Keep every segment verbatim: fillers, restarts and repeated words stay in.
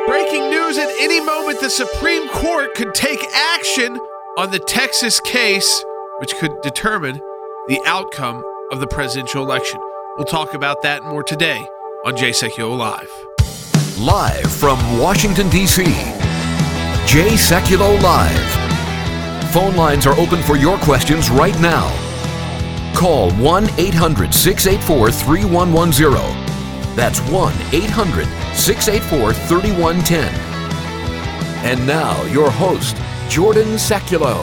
Breaking news: at any moment, the Supreme Court could take action on the Texas case, which could determine the outcome of the presidential election. We'll talk about that and more today on Jay Sekulow Live. Live from Washington, D C, Jay Sekulow Live. Phone lines are open for your questions right now. Call one eight hundred six eight four three one one zero. That's one eight hundred six eight four three one one zero. And now, your host, Jordan Sekulow.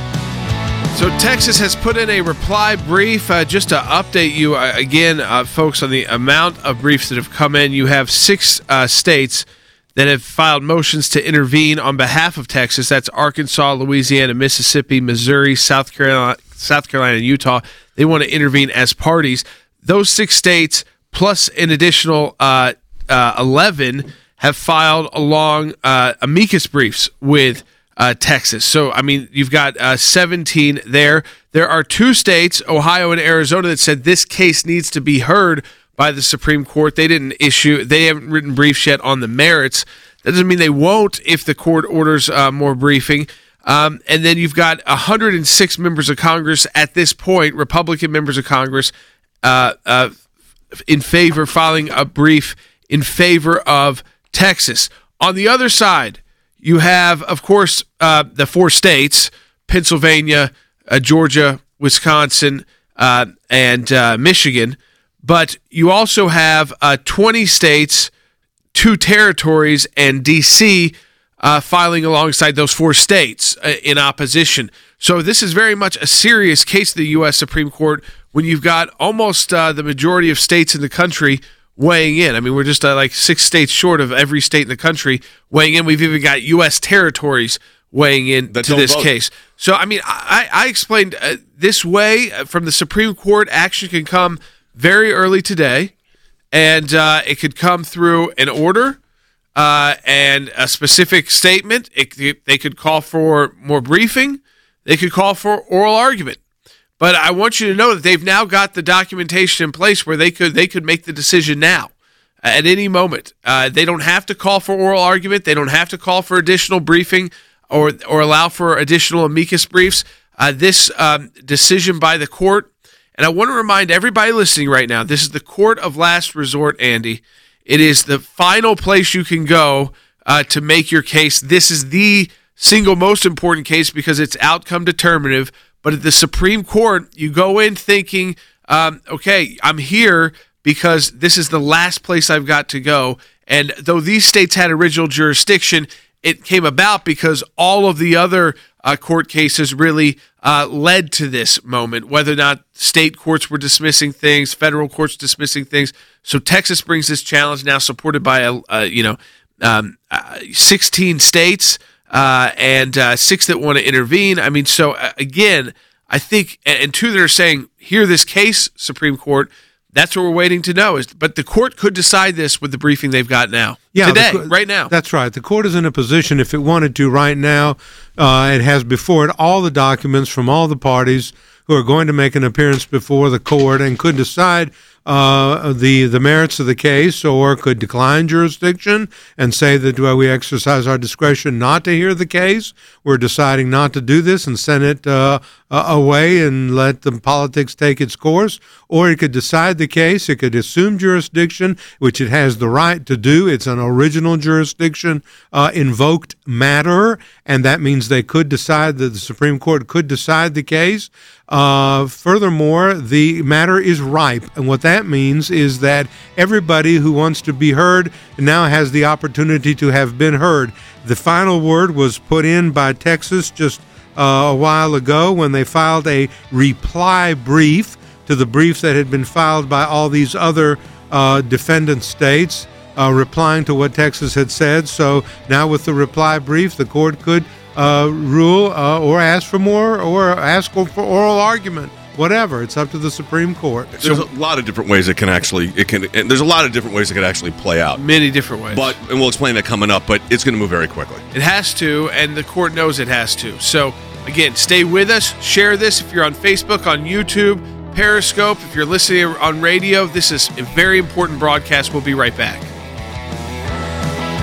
So Texas has put in a reply brief. Uh, just to update you, uh, again, uh, folks, on the amount of briefs that have come in. You have six uh, states that have filed motions to intervene on behalf of Texas. That's Arkansas, Louisiana, Mississippi, Missouri, South Carolina, South Carolina, and Utah. They want to intervene as parties. Those six states, plus an additional uh, uh, eleven, have filed along uh, amicus briefs with uh, Texas. So, I mean, you've got uh, seventeen there. There are two states, Ohio and Arizona, that said this case needs to be heard by the Supreme Court. They didn't issue, they haven't written briefs yet on the merits. That doesn't mean they won't if the court orders uh, more briefing. Um, and then you've got one hundred six members of Congress at this point, Republican members of Congress, uh, uh, in favor, filing a brief in favor of Texas. On the other side, you have, of course, uh, the four states, Pennsylvania, uh, Georgia, Wisconsin, uh, and uh, Michigan. But you also have uh, twenty states, two territories, and D C uh, filing alongside those four states uh, in opposition. So this is very much a serious case to the U S Supreme Court when you've got almost uh, the majority of states in the country weighing in. I mean, we're just uh, like six states short of every state in the country weighing in. We've even got U S territories weighing in that to this vote. Case. So, I mean, I, I explained uh, this way uh, from the Supreme Court, action can come very early today, and uh, it could come through an order uh, and a specific statement. It, they could call for more briefing. They could call for oral argument. But I want you to know that they've now got the documentation in place where they could they could make the decision now, uh, at any moment. Uh, they don't have to call for oral argument. They don't have to call for additional briefing or or allow for additional amicus briefs. Uh, this um, decision by the court, and I want to remind everybody listening right now, this is the court of last resort, Andy. It is the final place you can go uh, to make your case. This is the single most important case because it's outcome determinative. But at the Supreme Court, you go in thinking, um, okay, I'm here because this is the last place I've got to go. And though these states had original jurisdiction, it came about because all of the other uh, court cases really uh, led to this moment, whether or not state courts were dismissing things, federal courts dismissing things. So Texas brings this challenge now supported by, a, a, you know, um, uh, sixteen states. Uh, and uh, six that want to intervene. I mean, so uh, again, I think, and, and two that are saying, hear this case, Supreme Court. That's what we're waiting to know. Is but the court could decide this with the briefing they've got now. Yeah, today, co- right now. That's right. The court is in a position, if it wanted to right now, uh, it has before it all the documents from all the parties who are going to make an appearance before the court and could decide uh, the the merits of the case, or could decline jurisdiction and say that well, we exercise our discretion not to hear the case. We're deciding not to do this and send it uh, uh, away and let the politics take its course. Or it could decide the case. It could assume jurisdiction, which it has the right to do. It's an original jurisdiction uh, invoked matter, and that means they could decide that the Supreme Court could decide the case. Uh, furthermore, the matter is ripe, and what that means is that everybody who wants to be heard now has the opportunity to have been heard. The final word was put in by Texas just uh, a while ago when they filed a reply brief to the brief that had been filed by all these other uh, defendant states, uh, replying to what Texas had said. So now with the reply brief, the court could Uh, rule uh, or ask for more or ask for oral argument, whatever. It's up to the Supreme Court. There's a lot of different ways it can actually it can. And there's a lot of different ways it could actually play out. Many different ways. But and we'll explain that coming up. But it's going to move very quickly. It has to, and the court knows it has to. So again, stay with us. Share this if you're on Facebook, on YouTube, Periscope. If you're listening on radio, this is a very important broadcast. We'll be right back.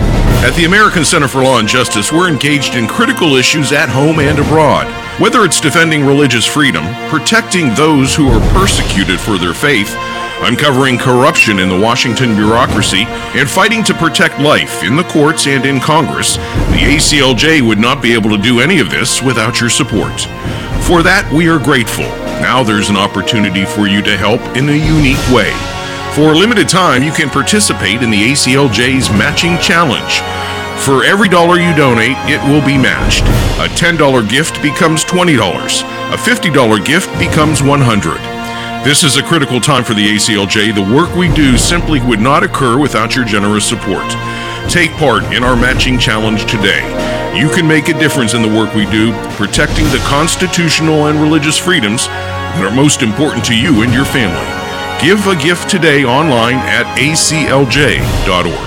At the American Center for Law and Justice, we're engaged in critical issues at home and abroad. Whether it's defending religious freedom, protecting those who are persecuted for their faith, uncovering corruption in the Washington bureaucracy, and fighting to protect life in the courts and in Congress, the A C L J would not be able to do any of this without your support. For that, we are grateful. Now there's an opportunity for you to help in a unique way. For a limited time, you can participate in the A C L J's Matching Challenge. For every dollar you donate, it will be matched. A ten dollars gift becomes twenty dollars. A fifty dollars gift becomes one hundred dollars. This is a critical time for the A C L J. The work we do simply would not occur without your generous support. Take part in our Matching Challenge today. You can make a difference in the work we do, protecting the constitutional and religious freedoms that are most important to you and your family. Give a gift today online at A C L J dot org.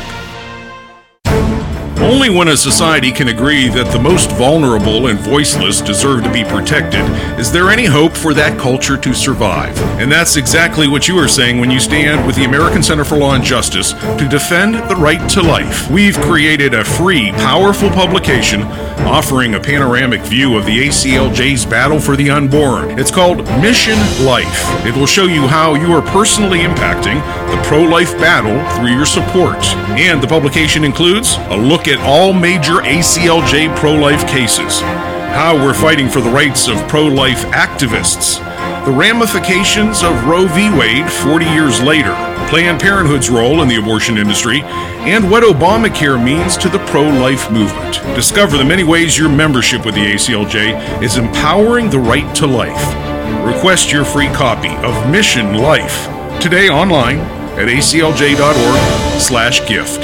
Only when a society can agree that the most vulnerable and voiceless deserve to be protected is there any hope for that culture to survive. And that's exactly what you are saying when you stand with the American Center for Law and Justice to defend the right to life. We've created a free, powerful publication offering a panoramic view of the A C L J's battle for the unborn. It's called Mission Life. It will show you how you are personally impacting the pro-life battle through your support. And the publication includes a look at all major A C L J pro-life cases, how we're fighting for the rights of pro-life activists, the ramifications of Roe v. Wade forty years later, Planned Parenthood's role in the abortion industry, and what Obamacare means to the pro-life movement. Discover the many ways your membership with the A C L J is empowering the right to life. Request your free copy of Mission Life today online at A C L J dot org slash gift.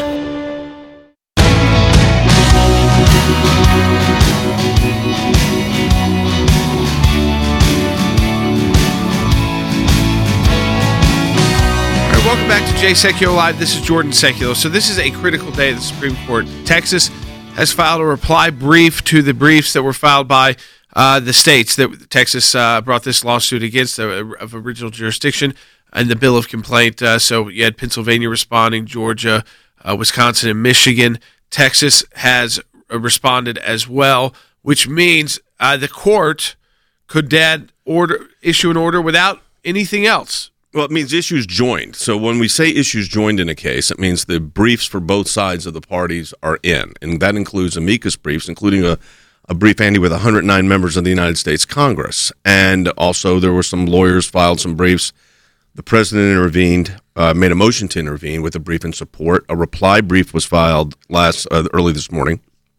Welcome back to Jay Sekulow Live. This is Jordan Sekulow. So this is a critical day of the Supreme Court. Texas has filed a reply brief to the briefs that were filed by uh, the states that Texas uh, brought this lawsuit against uh, of original jurisdiction and the bill of complaint. Uh, so you had Pennsylvania responding, Georgia, uh, Wisconsin, and Michigan. Texas has uh, responded as well, which means uh, the court could dad order issue an order without anything else. Well, it means issues joined. So when we say issues joined in a case, it means the briefs for both sides of the parties are in. And that includes amicus briefs, including a, a brief, Andy, with one hundred nine members of the United States Congress. And also there were some lawyers filed some briefs. The president intervened, uh, made a motion to intervene with a brief in support. A reply brief was filed last uh, early this morning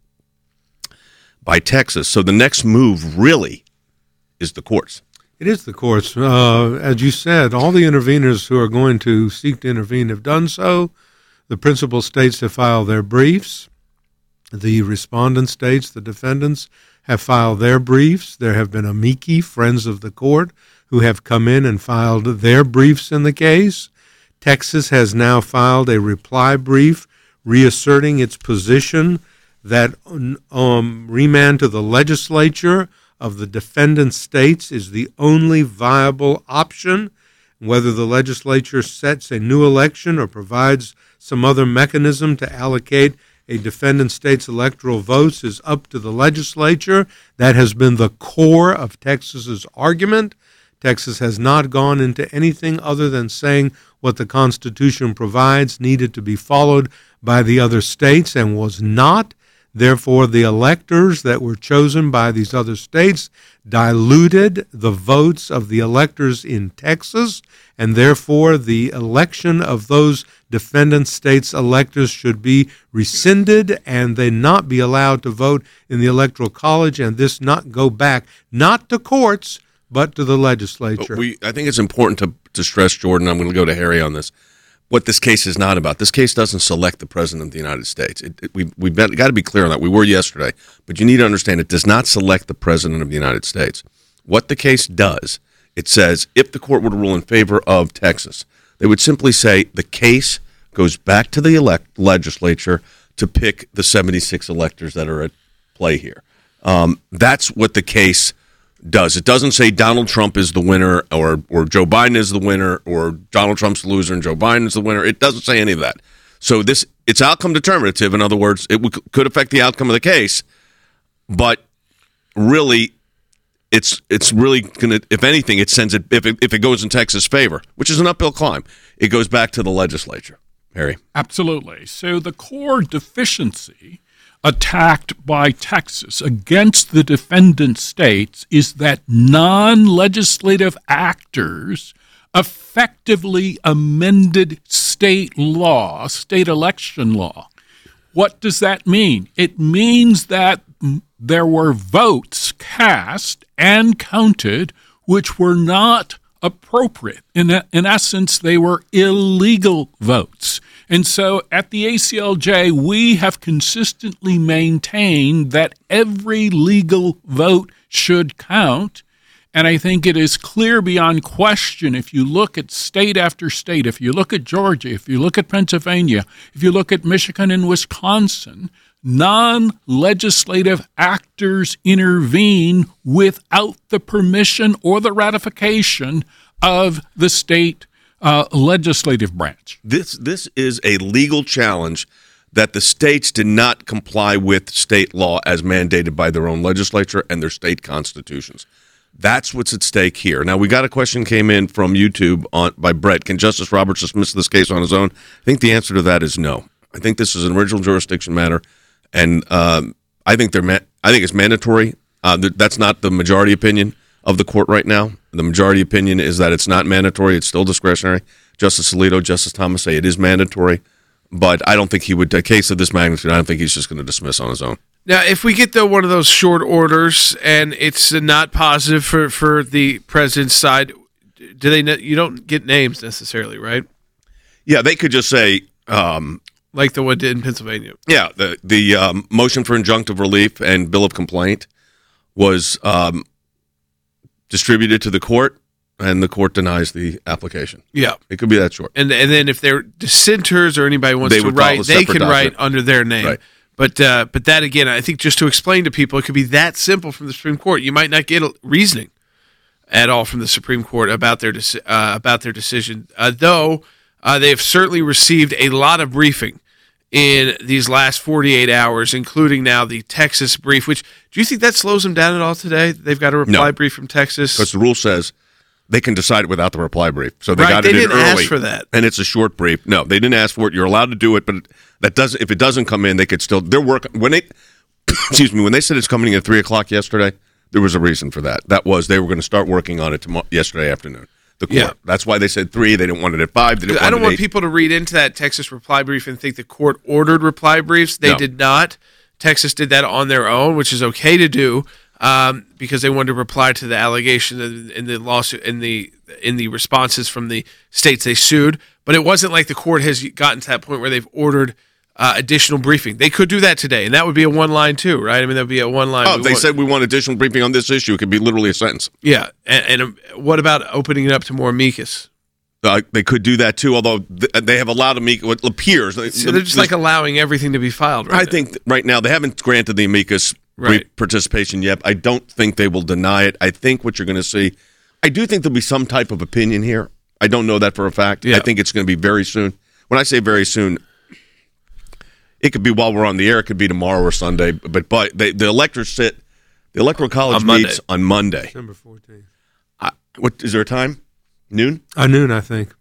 by Texas. So the next move really is the courts. It is the courts. Uh, as you said, all the interveners who are going to seek to intervene have done so. The principal states have filed their briefs. The respondent states, the defendants, have filed their briefs. There have been amici, friends of the court, who have come in and filed their briefs in the case. Texas has now filed a reply brief reasserting its position that um, remand to the legislature of the defendant states is the only viable option. Whether the legislature sets a new election or provides some other mechanism to allocate a defendant state's electoral votes is up to the legislature. That has been the core of Texas's argument. Texas has not gone into anything other than saying what the Constitution provides needed to be followed by the other states and was not. Therefore, the electors that were chosen by these other states diluted the votes of the electors in Texas, and therefore the election of those defendant states' electors should be rescinded and they not be allowed to vote in the Electoral College, and this not go back, not to courts, but to the legislature. But we, I think it's important to, to stress, Jordan, I'm going to go to Harry on this, what this case is not about. This case doesn't select the President of the United States. It, it, we, we've got to be clear on that. We were yesterday, but you need to understand it does not select the President of the United States. What the case does, it says if the court were to rule in favor of Texas, they would simply say the case goes back to the elect legislature to pick the seventy-six electors that are at play here. Um, that's what the case does. It doesn't say Donald Trump is the winner or or Joe Biden is the winner or Donald Trump's the loser and Joe Biden is the winner. It doesn't say any of that. So this it's outcome determinative. In other words, it w- could affect the outcome of the case, but really, it's it's really going to, if anything, it sends it if, it, if it goes in Texas' favor, which is an uphill climb, it goes back to the legislature. Harry? Absolutely. So the core deficiency attacked by Texas against the defendant states is that non-legislative actors effectively amended state law, state election law. What does that mean? It means that there were votes cast and counted which were not appropriate. In, in essence, they were illegal votes. And so at the A C L J, we have consistently maintained that every legal vote should count. And I think it is clear beyond question, if you look at state after state, if you look at Georgia, if you look at Pennsylvania, if you look at Michigan and Wisconsin, non-legislative actors intervene without the permission or the ratification of the state uh, legislative branch. This this is a legal challenge that the states did not comply with state law as mandated by their own legislature and their state constitutions. That's what's at stake here. Now, we got a question came in from YouTube on by Brett. Can Justice Roberts dismiss this case on his own? I think the answer to that is no. I think this is an original jurisdiction matter, and um, I think they're ma- I think it's mandatory. Uh, th- that's not the majority opinion of the court right now. The majority opinion is that it's not mandatory. It's still discretionary. Justice Alito, Justice Thomas say it is mandatory, but I don't think he would, a case of this magnitude, I don't think he's just going to dismiss on his own. Now, if we get, though, one of those short orders and it's not positive for, for the president's side, do they? You don't get names necessarily, right? Yeah, they could just say... Um, like the one did in Pennsylvania. Yeah, the, the um, motion for injunctive relief and bill of complaint was um, distributed to the court, and the court denies the application. Yeah. It could be that short. And and then if they're dissenters or anybody wants They to would file write, a they separate can write document. under their name. Right. But uh, but that, again, I think just to explain to people, it could be that simple from the Supreme Court. You might not get a reasoning at all from the Supreme Court about their deci- uh, about their decision, uh, though uh, they have certainly received a lot of briefing in these last forty-eight hours, including now the Texas brief, which, do you think that slows them down at all today? They've got a reply No. brief from Texas. Because the rule says they can decide it without the reply brief. So they Right, got they it in didn't early. ask for that. And it's a short brief. No, they didn't ask for it. You're allowed to do it, but that doesn't. If it doesn't come in, they could still. They're working when they. excuse me. When they said it's coming in at three o'clock yesterday, there was a reason for that. That was they were going to start working on it tomorrow, yesterday afternoon. The court. Yeah. That's why they said three. They didn't want it at five. They didn't want I don't it at want eight. people to read into that Texas reply brief and think the court ordered reply briefs. They No. did not. Texas did that on their own, which is okay to do, um, because they wanted to reply to the allegation in, in the lawsuit, in the in the responses from the states they sued. But it wasn't like the court has gotten to that point where they've ordered uh, additional briefing. They could do that today, and that would be a one line too, right? I mean, that would be a one line. Oh, We they want- said we want additional briefing on this issue. It could be literally a sentence. yeah. And, and um, what about opening it up to more amicus? Uh, they could do that too, although th- they have allowed amicus. What appears So they're just like allowing everything to be filed. Right I now. think th- right now they haven't granted the amicus Right. brief participation yet. I don't think they will deny it. I think what you're going to see, I do think there'll be some type of opinion here. I don't know that for a fact. Yeah. I think it's going to be very soon. When I say very soon, it could be while we're on the air. It could be tomorrow or Sunday. But but they, the electors sit. The electoral college On Monday. meets on Monday. December fourteenth. I, what is there a time? Noon? Uh, noon, I think.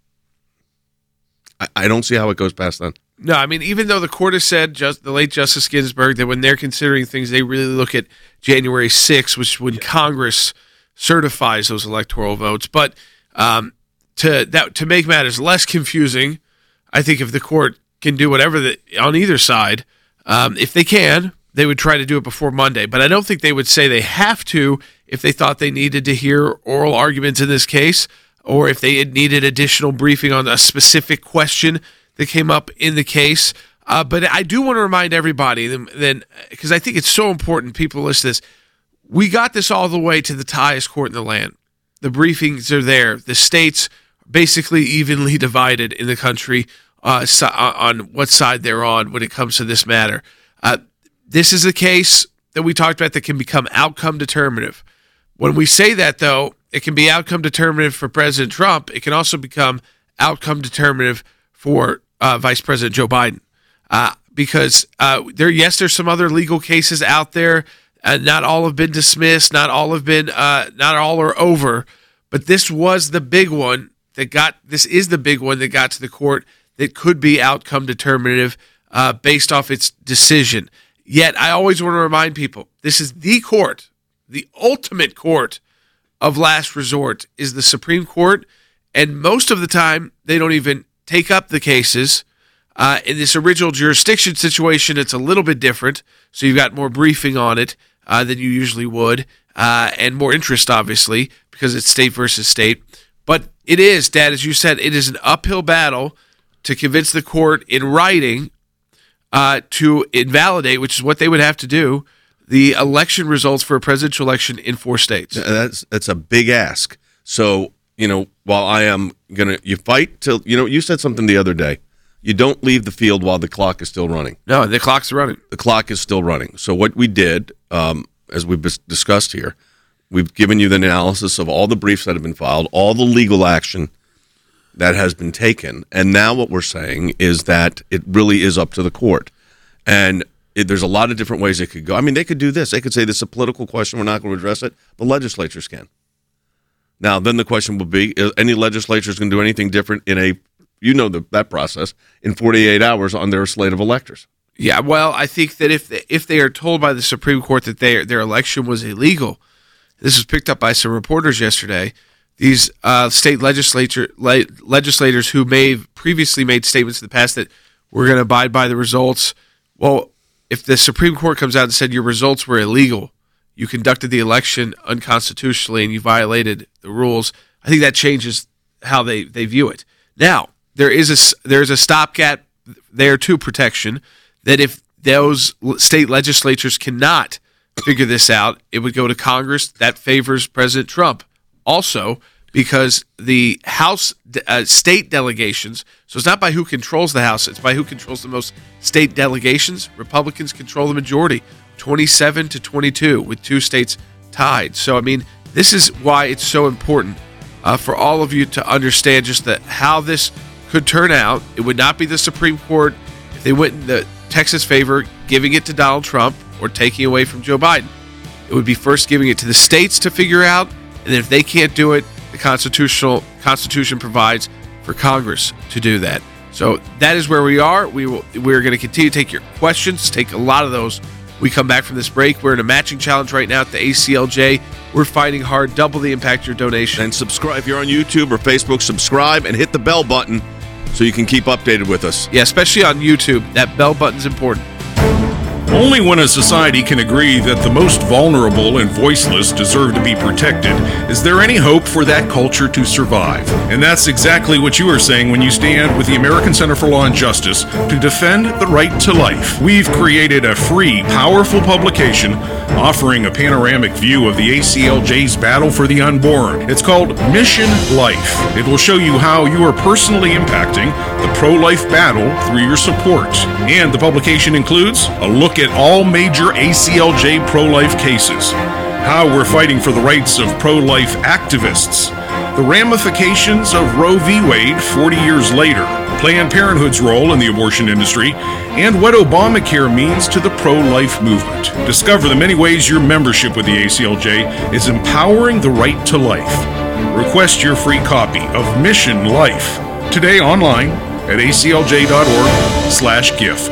I, I don't see how it goes past then. No, I mean, even though the court has said, just the late Justice Ginsburg, that when they're considering things, they really look at January sixth, which is when Congress certifies those electoral votes. But um, to that to make matters less confusing, I think if the court can do whatever the, on either side, um, if they can, they would try to do it before Monday. But I don't think they would say they have to if they thought they needed to hear oral arguments in this case, or if they had needed additional briefing on a specific question that came up in the case. Uh, but I do want to remind everybody, then, because I think it's so important, people listen to this, we got this all the way to the highest court in the land. The briefings are there. The states are basically evenly divided in the country uh, so, on what side they're on when it comes to this matter. Uh, this is a case that we talked about that can become outcome determinative. When we say that, though, it can be outcome determinative for President Trump. It can also become outcome determinative for uh, Vice President Joe Biden. uh, because uh, there, yes, there's some other legal cases out there. Uh, not all have been dismissed. Not all have been. Uh, not all are over. But this was the big one that got. This is the big one that got to the court that could be outcome determinative uh, based off its decision. Yet, I always want to remind people, this is the court, the ultimate court of last resort is the Supreme Court, and most of the time, they don't even take up the cases. Uh, in this original jurisdiction situation, it's a little bit different, so you've got more briefing on it uh, than you usually would, uh, and more interest, obviously, because it's state versus state. But it is, Dad, as you said, it is an uphill battle to convince the court in writing Uh, to invalidate, which is what they would have to do, the election results for a presidential election in four states. That's that's a big ask. So, you know, while I am going to, you fight till, you know, you said something the other day. You don't leave the field while the clock is still running. No, the clock's running. The clock is still running. So what we did, um, as we've discussed here, we've given you the analysis of all the briefs that have been filed, all the legal action that has been taken, and now what we're saying is that it really is up to the court. And it, there's a lot of different ways it could go. I mean, they could do this. They could say this is a political question. We're not going to address it. The legislatures can. Now, then the question will be, is any legislatures going to do anything different in a, you know the, that process, in forty-eight hours on their slate of electors? Yeah, well, I think that if they, if they are told by the Supreme Court that they, their election was illegal, this was picked up by some reporters yesterday, these uh, state legislature le- legislators who may have previously made statements in the past that we're going to abide by the results. Well, if the Supreme Court comes out and said your results were illegal, you conducted the election unconstitutionally and you violated the rules, I think that changes how they, they view it. Now, there is a there's a stopgap there too, protection, that if those state legislatures cannot figure this out, it would go to Congress. That favors President Trump. Also, because the House uh, state delegations, so it's not by who controls the House, it's by who controls the most state delegations. Republicans control the majority, twenty-seven to twenty-two, with two states tied. So, I mean, this is why it's so important uh, for all of you to understand just that how this could turn out. It would not be the Supreme Court, if they went in the Texas favor, giving it to Donald Trump or taking away from Joe Biden. It would be first giving it to the states to figure out. And if they can't do it, the constitutional Constitution provides for Congress to do that. So that is where we are. We will. We're going to continue to take your questions. Take a lot of those. We come back from this break. We're in a matching challenge right now at the A C L J. We're fighting hard. Double the impact of your donation. And subscribe if you're on YouTube or Facebook. Subscribe and hit the bell button so you can keep updated with us. Yeah, especially on YouTube. That bell button's important. Only when a society can agree that the most vulnerable and voiceless deserve to be protected is there any hope for that culture to survive. And that's exactly what you are saying when you stand with the American Center for Law and Justice to defend the right to life. We've created a free, powerful publication offering a panoramic view of the A C L J's battle for the unborn. It's called Mission Life. It will show you how you are personally impacting the pro-life battle through your support. And the publication includes a look at all major A C L J pro-life cases, how we're fighting for the rights of pro-life activists, the ramifications of Roe v. Wade forty years later, Planned Parenthood's role in the abortion industry, and what Obamacare means to the pro-life movement. Discover the many ways your membership with the A C L J is empowering the right to life. Request your free copy of Mission Life today online at A C L J dot org slash gift.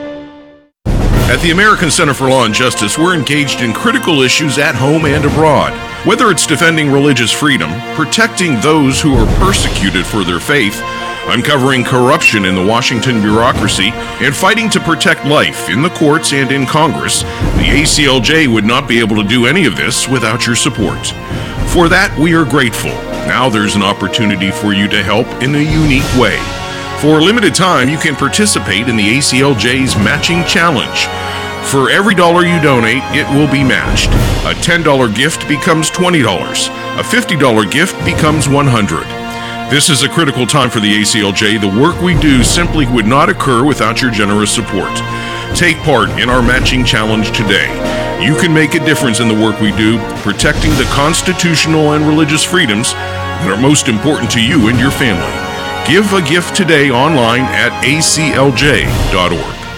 At the American Center for Law and Justice, we're engaged in critical issues at home and abroad. Whether it's defending religious freedom, protecting those who are persecuted for their faith, uncovering corruption in the Washington bureaucracy, and fighting to protect life in the courts and in Congress, the A C L J would not be able to do any of this without your support. For that, we are grateful. Now there's an opportunity for you to help in a unique way. For a limited time, you can participate in the A C L J's Matching Challenge. For every dollar you donate, it will be matched. A ten dollars gift becomes twenty dollars. A fifty dollars gift becomes one hundred dollars. This is a critical time for the A C L J. The work we do simply would not occur without your generous support. Take part in our Matching Challenge today. You can make a difference in the work we do, protecting the constitutional and religious freedoms that are most important to you and your family. Give a gift today online at A C L J dot org.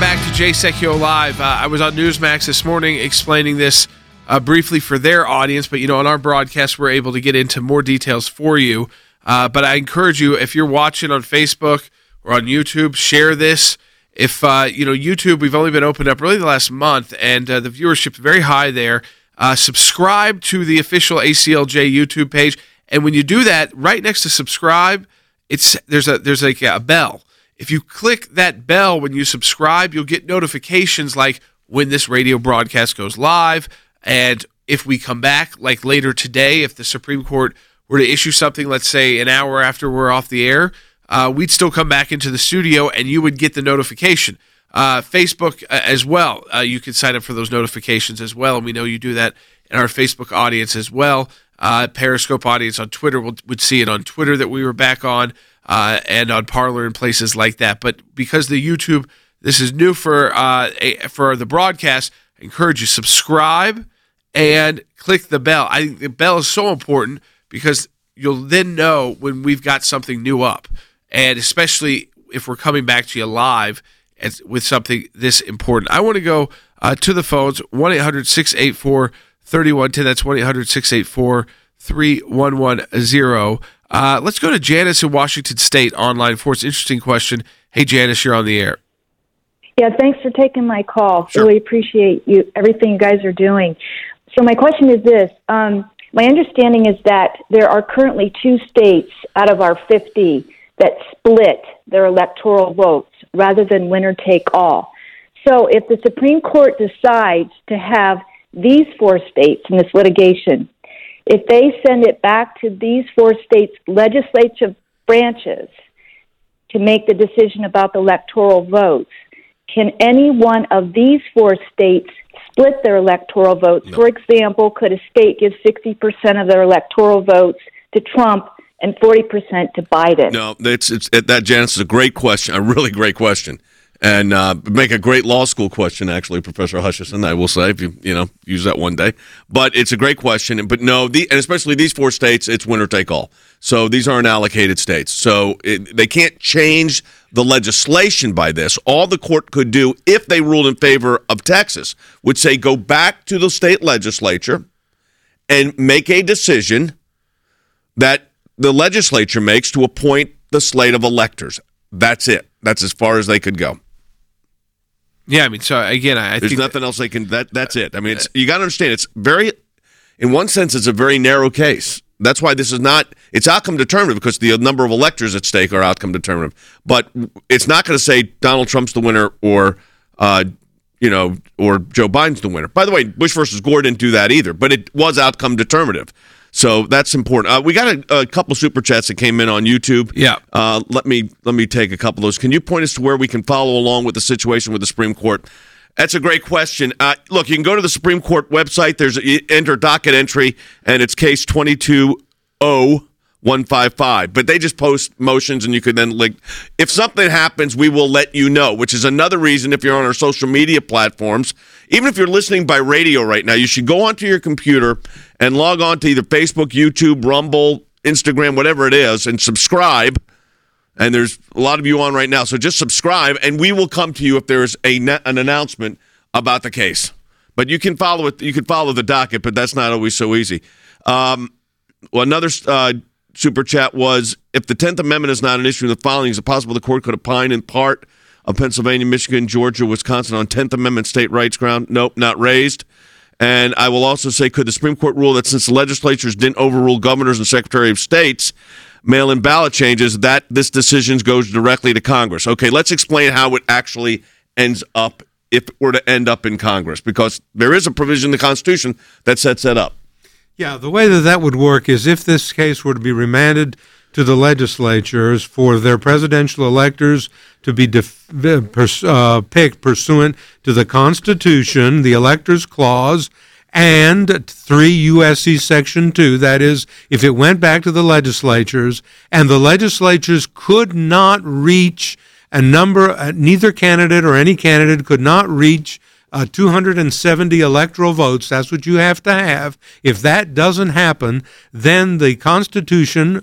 back to Jay Sekulow Live. Uh, I was on Newsmax this morning explaining this uh, briefly for their audience, but you know, on our broadcast, we're able to get into more details for you. Uh, but I encourage you, if you're watching on Facebook or on YouTube, share this. If uh, you know YouTube, we've only been opened up really the last month, and uh, the viewership's very high there. Uh, subscribe to the official A C L J YouTube page, and when you do that, right next to subscribe, it's there's a there's like a bell. If you click that bell when you subscribe, you'll get notifications like when this radio broadcast goes live, and if we come back, like later today, if the Supreme Court were to issue something, let's say an hour after we're off the air, uh, we'd still come back into the studio, and you would get the notification. Uh, Facebook uh, as well. Uh, you can sign up for those notifications as well, and we know you do that in our Facebook audience as well. Uh, Periscope audience on Twitter would, would see it on Twitter that we were back on. Uh, and on Parler and places like that. But because the YouTube, this is new for uh, a, for the broadcast, I encourage you, subscribe and click the bell. I think the bell is so important because you'll then know when we've got something new up. And especially if we're coming back to you live as, with something this important. I want to go uh, to the phones, one eight hundred six eight four three one one zero. That's one eight hundred six eight four three one one zero. Uh, let's go to Janice in Washington State online for its interesting question. Hey, Janice, you're on the air. Yeah, thanks for taking my call. Sure. Really appreciate you everything you guys are doing. So my question is this. Um, my understanding is that there are currently two states out of our fifty that split their electoral votes rather than winner take all. So if the Supreme Court decides to have these four states in this litigation, if they send it back to these four states' legislative branches to make the decision about the electoral votes, can any one of these four states split their electoral votes? No. For example, could a state give sixty percent of their electoral votes to Trump and forty percent to Biden? No, it's, it's, it, that, Janice, is a great question, a really great question. And uh, make a great law school question, actually, Professor Hutchison, I will say, if you you know use that one day. But it's a great question. But no, the, and especially these four states, it's winner take all. So these aren't allocated states. So it, they can't change the legislation by this. All the court could do, if they ruled in favor of Texas, would say go back to the state legislature and make a decision that the legislature makes to appoint the slate of electors. That's it. That's as far as they could go. Yeah, I mean, so again, I, I There's think nothing else they can. That that's it. I mean, it's, you got to understand. It's very, in one sense, it's a very narrow case. That's why this is not. It's outcome determinative because the number of electors at stake are outcome determinative. But it's not going to say Donald Trump's the winner or, uh, you know, or Joe Biden's the winner. By the way, Bush versus Gore didn't do that either. But it was outcome determinative. So that's important. Uh, we got a, a couple super chats that came in on YouTube. Yeah. Uh, let me let me take a couple of those. Can you point us to where we can follow along with the situation with the Supreme Court? That's a great question. Uh, look, you can go to the Supreme Court website. There's a, you enter docket entry, and it's case twenty-two oh one fifty-five. But they just post motions, and you can then link. If something happens, we will let you know, which is another reason if you're on our social media platforms, even if you're listening by radio right now, you should go onto your computer and log on to either Facebook, YouTube, Rumble, Instagram, whatever it is, and subscribe. And there's a lot of you on right now, so just subscribe, and we will come to you if there's a an announcement about the case. But you can follow it. You can follow the docket, but that's not always so easy. Um, well, another uh, super chat was, if the tenth Amendment is not an issue in the following, is it possible the court could opine in part of Pennsylvania, Michigan, Georgia, Wisconsin on tenth Amendment state rights ground? Nope, not raised. And I will also say, could the Supreme Court rule that since the legislatures didn't overrule governors and secretary of states, mail-in ballot changes, that this decision goes directly to Congress? Okay, let's explain how it actually ends up if it were to end up in Congress, because there is a provision in the Constitution that sets that up. Yeah, the way that that would work is if this case were to be remanded to the legislatures for their presidential electors to be def- uh, picked pursuant to the Constitution, the Electors Clause, and three U S C Section two. That is, if it went back to the legislatures and the legislatures could not reach a number, uh, neither candidate or any candidate could not reach uh, two hundred seventy electoral votes. That's what you have to have. If that doesn't happen, then the Constitution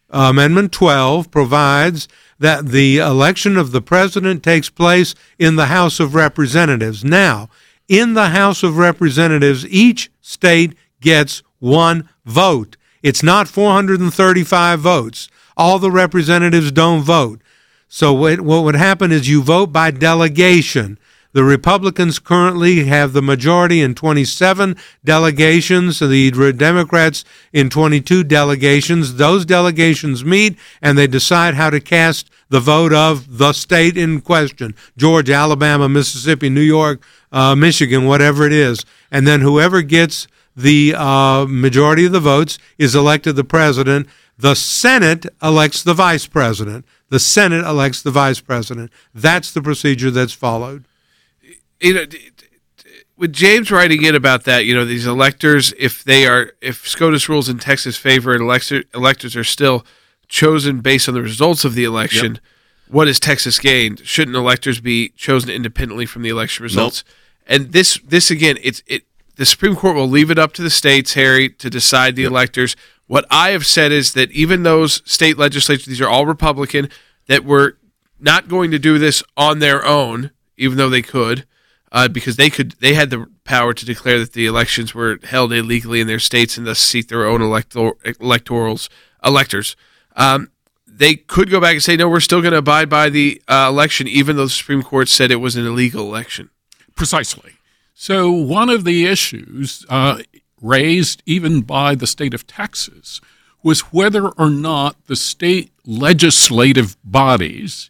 Amendment twelve provides that the election of the president takes place in the House of Representatives. Now, in the House of Representatives, each state gets one vote. It's not four hundred thirty-five votes. All the representatives don't vote. So what, what would happen is you vote by delegation. The Republicans currently have the majority in twenty-seven delegations, the Democrats in twenty-two delegations. Those delegations meet and they decide how to cast the vote of the state in question, Georgia, Alabama, Mississippi, New York, uh, Michigan, whatever it is. And then whoever gets the uh, majority of the votes is elected the president. The Senate elects the vice president. The Senate elects the vice president. That's the procedure that's followed. You know, with James writing in about that, you know, these electors, if they are, if SCOTUS rules in Texas favor and elector, electors are still chosen based on the results of the election, yep. What has Texas gained? Shouldn't electors be chosen independently from the election results? Nope. And this, this again, it's it. The Supreme Court will leave it up to the states, Harry, to decide the yep. electors. What I have said is that even those state legislatures, these are all Republican, that were not going to do this on their own, even though they could. Uh, because they could, they had the power to declare that the elections were held illegally in their states and thus seat their own elector, electorals, electors. Um, they could go back and say, no, we're still going to abide by the uh, election, even though the Supreme Court said it was an illegal election. Precisely. So one of the issues uh, raised even by the state of Texas was whether or not the state legislative bodies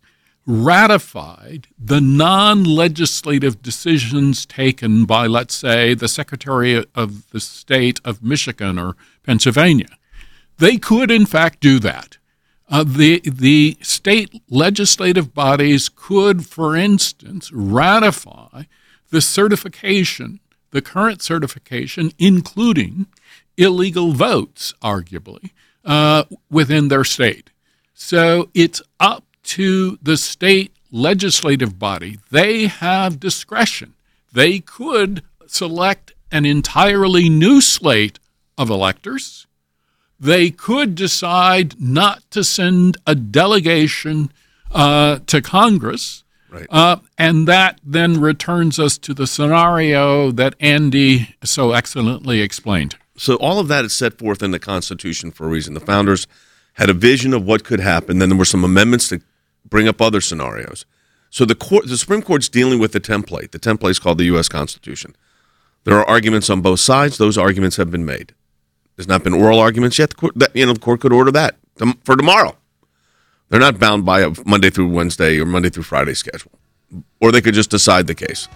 ratified the non-legislative decisions taken by, let's say, the Secretary of the State of Michigan or Pennsylvania. They could, in fact, do that. Uh, the, the state legislative bodies could, for instance, ratify the certification, the current certification, including illegal votes, arguably, uh, within their state. So it's up to the state legislative body. They have discretion. They could select an entirely new slate of electors. They could decide not to send a delegation uh, to Congress. Right. Uh, and that then returns us to the scenario that Andy so excellently explained. So all of that is set forth in the Constitution for a reason. The founders had a vision of what could happen. Then there were some amendments to bring up other scenarios. So the court, the Supreme Court's dealing with the template. The template is called the U S Constitution. There are arguments on both sides. Those arguments have been made. There's not been oral arguments yet. The court, that, you know, the court could order that for tomorrow. They're not bound by a Monday through Wednesday or Monday through Friday schedule. Or they could just decide the case.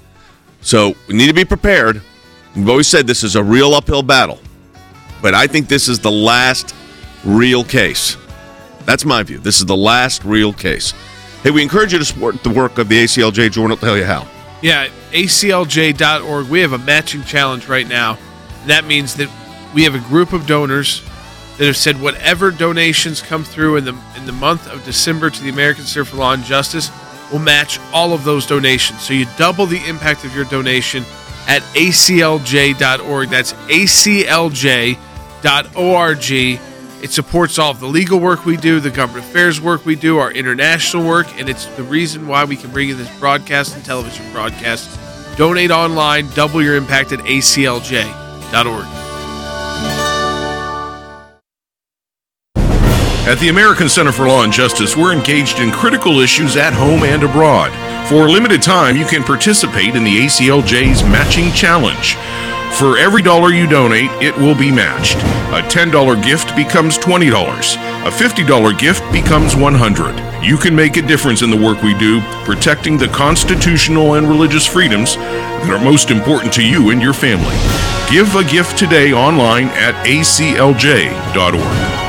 So we need to be prepared. We've always said this is a real uphill battle. But I think this is the last real case. That's my view. This is the last real case. Hey, we encourage you to support the work of the A C L J. Jordan will tell you how. Yeah, A C L J dot org. We have a matching challenge right now. That means that we have a group of donors that have said whatever donations come through in the in the month of December to the American Center for Law and Justice, we'll match all of those donations. So you double the impact of your donation at A C L J dot org. That's A C L J dot org. It supports all of the legal work we do, the government affairs work we do, our international work, and it's the reason why we can bring you this broadcast and television broadcast. Donate online, double your impact at A C L J dot org. At the American Center for Law and Justice, we're engaged in critical issues at home and abroad. For a limited time, you can participate in the A C L J's Matching Challenge. For every dollar you donate, it will be matched. A ten dollars gift becomes twenty dollars. A fifty dollars gift becomes one hundred dollars. You can make a difference in the work we do, protecting the constitutional and religious freedoms that are most important to you and your family. Give a gift today online at A C L J dot org.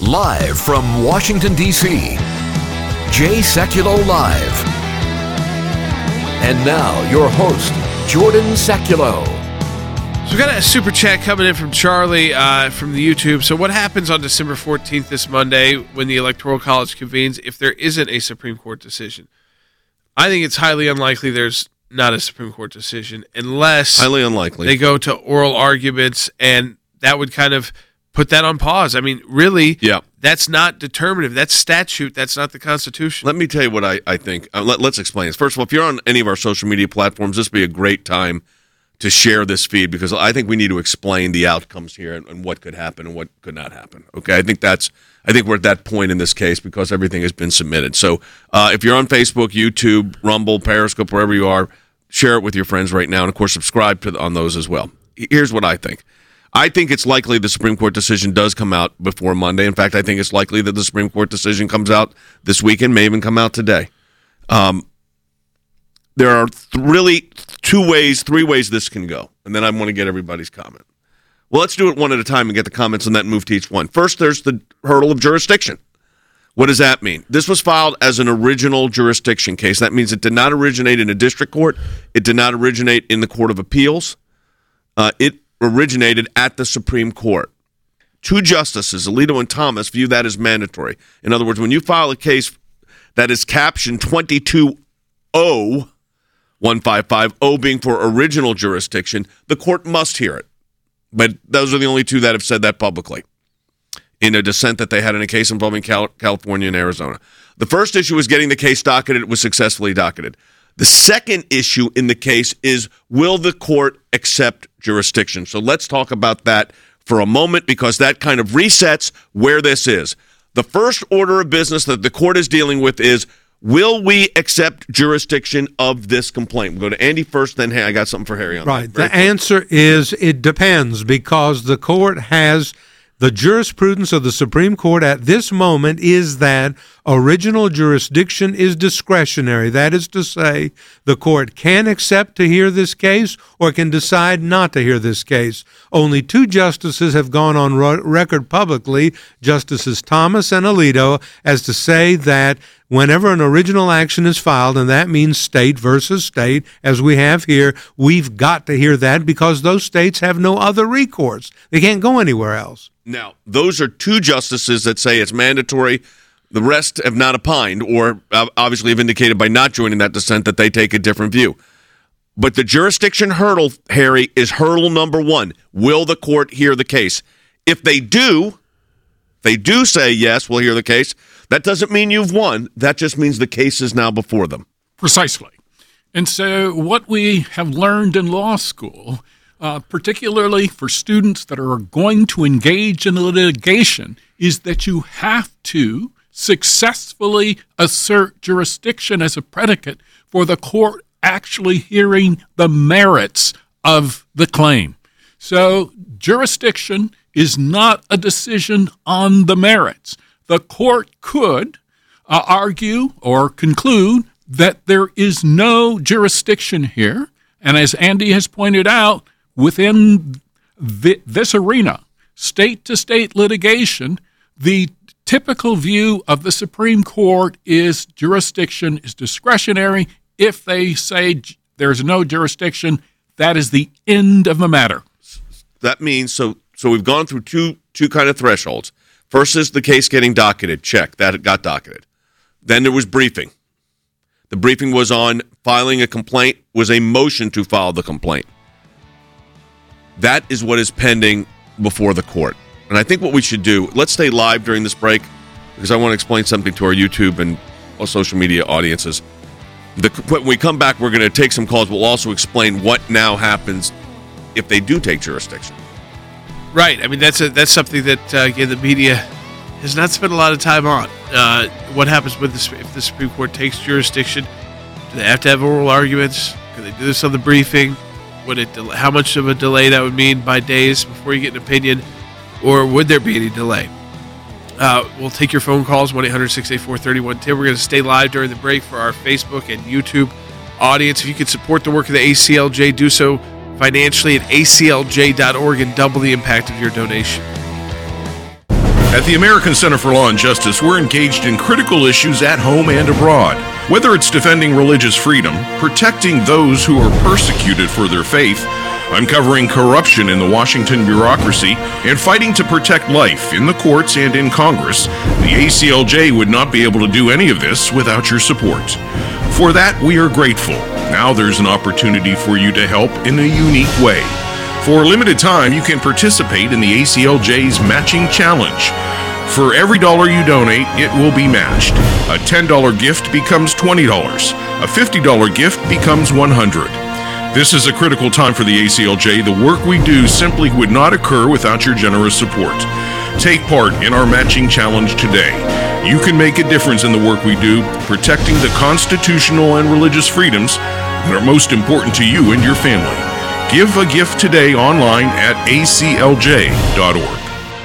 Live from Washington, D C, Jay Sekulow Live. And now, your host, Jordan Sekulow. So we got a super chat coming in from Charlie uh, from the YouTube. So what happens on December fourteenth, this Monday, when the Electoral College convenes if there isn't a Supreme Court decision? I think it's highly unlikely there's not a Supreme Court decision unless highly unlikely they go to oral arguments, and that would kind of put that on pause. I mean, really, yeah. That's not determinative. That's statute. That's not the Constitution. Let me tell you what I, I think. Uh, let, let's explain this. First of all, if you're on any of our social media platforms, this would be a great time to share this feed, because I think we need to explain the outcomes here and, and what could happen and what could not happen. Okay, I think that's I think we're at that point in this case because everything has been submitted. So uh, if you're on Facebook, YouTube, Rumble, Periscope, wherever you are, share it with your friends right now, and of course subscribe to the, on those as well. Here's what I think. I think it's likely the Supreme Court decision does come out before Monday. In fact, I think it's likely that the Supreme Court decision comes out this weekend, may even come out today. Um, there are th- really two ways, three ways this can go, and then I want to get everybody's comment. Well, let's do it one at a time and get the comments on that and move to each one. First, there's the hurdle of jurisdiction. What does that mean? This was filed as an original jurisdiction case. That means it did not originate in a district court. It did not originate in the Court of Appeals. Uh, it originated at the Supreme Court. Two justices, Alito and Thomas, view that as mandatory. In other words, when you file a case that is captioned twenty-two oh one fifty-five, O being for original jurisdiction, the court must hear it. But those are the only two that have said that publicly in a dissent that they had in a case involving Cal- California and Arizona. The first issue was getting the case docketed. It was successfully docketed. The second issue in the case is, will the court accept jurisdiction? So let's talk about that for a moment, because that kind of resets where this is. The first order of business that the court is dealing with is, will we accept jurisdiction of this complaint? We'll go to Andy first, then hey, I got something for Harry on right. that. Right. The answer is it depends, because the court has the jurisprudence of the Supreme Court at this moment is that original jurisdiction is discretionary. That is to say, the court can accept to hear this case or can decide not to hear this case. Only two justices have gone on ro- record publicly, Justices Thomas and Alito, as to say that whenever an original action is filed, and that means state versus state, as we have here, we've got to hear that because those states have no other recourse. They can't go anywhere else. Now, those are two justices that say it's mandatory. The rest have not opined, or obviously have indicated by not joining that dissent that they take a different view. But the jurisdiction hurdle, Harry, is hurdle number one. Will the court hear the case? If they do, they do say, yes, we'll hear the case, that doesn't mean you've won. That just means the case is now before them. Precisely. And so what we have learned in law school, uh, particularly for students that are going to engage in litigation, is that you have to successfully assert jurisdiction as a predicate for the court actually hearing the merits of the claim. So jurisdiction is not a decision on the merits. The court could uh, argue or conclude that there is no jurisdiction here, and as Andy has pointed out, within the, this arena, state-to-state litigation, the typical view of the Supreme Court is jurisdiction is discretionary. If they say there's no jurisdiction, that is the end of the matter. That means, so so we've gone through two two kind of thresholds. First is the case getting docketed. Check, that got docketed. Then there was briefing. The briefing was on filing a complaint, was a motion to file the complaint. That is what is pending before the court. And I think what we should do, let's stay live during this break, because I want to explain something to our YouTube and our social media audiences. The, when we come back, we're going to take some calls. We'll also explain what now happens if they do take jurisdiction. Right. I mean, that's a, that's something that, uh, again, the media has not spent a lot of time on. Uh, what happens with the, if the Supreme Court takes jurisdiction? Do they have to have oral arguments? Can they do this on the briefing? Would it? How much of a delay that would mean by days before you get an opinion? Or would there be any delay? Uh, we'll take your phone calls, one eight hundred six eight four three one one zero. We're going to stay live during the break for our Facebook and YouTube audience. If you could support the work of the A C L J, do so financially at A C L J dot org and double the impact of your donation. At the American Center for Law and Justice, we're engaged in critical issues at home and abroad. Whether it's defending religious freedom, protecting those who are persecuted for their faith, uncovering corruption in the Washington bureaucracy, and fighting to protect life in the courts and in Congress, the A C L J would not be able to do any of this without your support. For that, we are grateful. Now there's an opportunity for you to help in a unique way. For a limited time, you can participate in the A C L J's Matching Challenge. For every dollar you donate, it will be matched. A ten dollars gift becomes twenty dollars. A fifty dollars gift becomes one hundred dollars. This is a critical time for the A C L J. The work we do simply would not occur without your generous support. Take part in our Matching Challenge today. You can make a difference in the work we do, protecting the constitutional and religious freedoms that are most important to you and your family. Give a gift today online at A C L J dot org.